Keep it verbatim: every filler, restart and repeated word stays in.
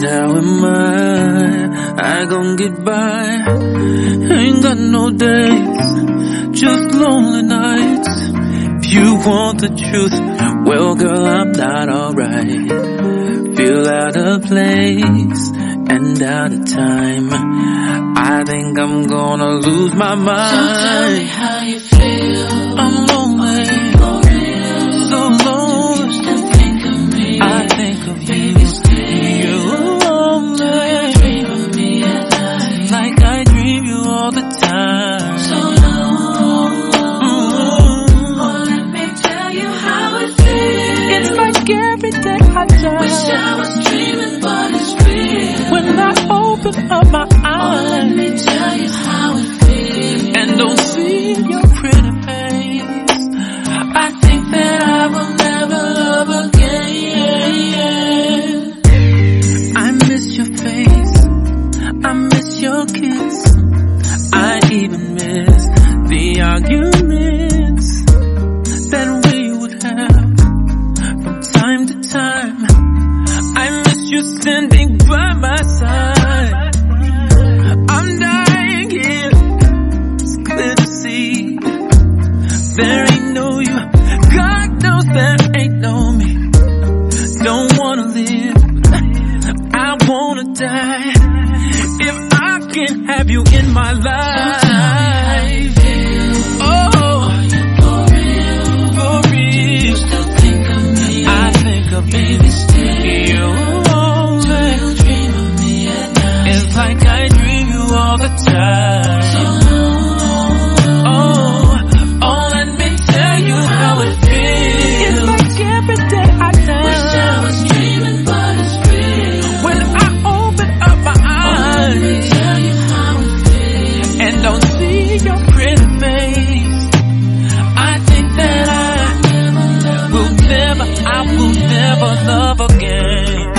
how am I? I gon' get by. Ain't got no days, just lonely nights. If you want the truth, well girl, I'm not alright. Feel out of place and out of time. I think I'm gonna lose my mind. So tell me how you feel. I'm lonely, for real. so lonely. You still think of me. I think of Baby, you. stay. You're lonely. Do you dream of me at night? Like I dream you all the time. So long. Mm-hmm. Oh, let me tell you how it feels. It's like every day I die. Wish I was dreaming, but it's real. When I open up my eyes, oh, let me tell you how it feels. And don't see your pretty face, I think that I will never love again. I miss your face, I miss your kiss. I even miss the arguments that we would have from time to time. I miss you standing by my side. I'm dying here, it's clear to see. There ain't no you, God knows there ain't no me. Don't wanna live, I wanna die. If I can't have you in my life. Oh, for real, for real. you still think of me. I think of Baby, stay. you. Do you dream of me at night? It's like I dream you all the time. So long. Oh, oh, let me tell you how it feels. It's like every day I die. Wish I was dreaming, but it's real. When I open up my Oh, let me eyes tell you how it feels. and don't see your pretty face, I think that I will never, I will never love again.